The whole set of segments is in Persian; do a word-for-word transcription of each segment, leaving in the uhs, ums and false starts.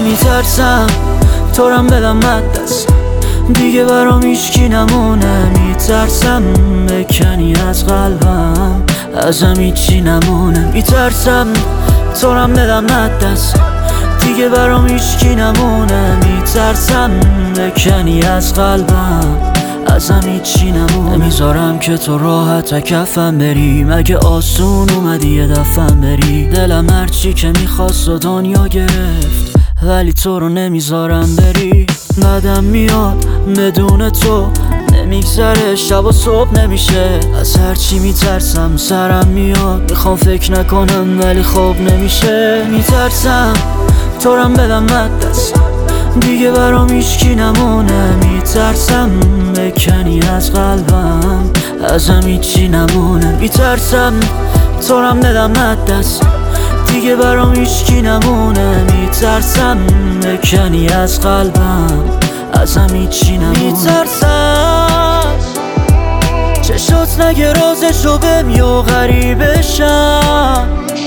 میترسم تو رم بدم دست، دیگه برام هیچکی نمونه. میترسم بکنی از قلبم، ازم هیچی نمونه. میترسم تو رم بدم دست، دیگه برام هیچکی نمونه. میترسم بکنی از قلبم، ازم هیچی نمونه. نمیذارم که تو راحت کفم بری، مگه آسون اومدی یه دفعم بری. دلم هرچی که میخواست و دنیا گرفت، ولی تو رو نمیذارم بری. بدم میاد بدون تو، نمیگذره شب و صبح نمیشه. از هرچی میترسم سرم میاد، میخوام فکر نکنم ولی خوب نمیشه. میترسم تو رم بدم دست، دیگه برام هیچکی نمونه. میترسم بکنی از قلبم، ازم هیچی نمونه. میترسم تو رم بدم دست، دیگه برام هیچکی نمونه. میترسم بکنی از قلبم، ازم هیچی نمونه. میترسم چشات نگه رازشو بمی و غریبشم،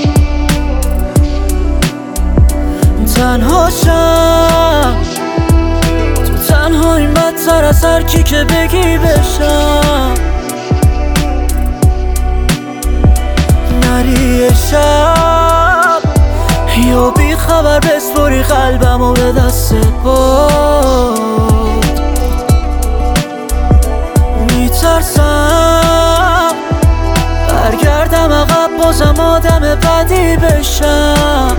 تنهاشم تو تنها این بدتر از هر کی که بگی بشم. نری شب یا بی خبر بسپری قلبم و به دست باد. میترسم برگردم عقب بازم آدم بدی بشم.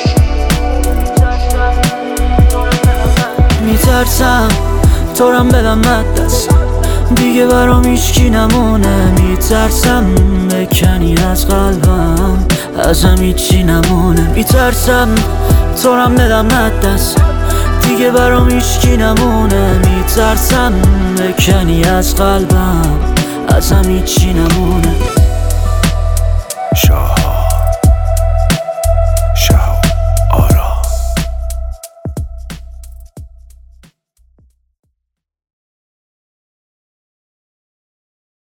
میترسم تو رم بدم دست، دیگه برام هیچکی نمونه. میترسم بکنی از قلبم، ازم هیچی نمونه. میترسم تو رم بدم دست، دیگه برام هیچکی نمونه. میترسم بکنی از قلبم، ازم هیچی نمونه.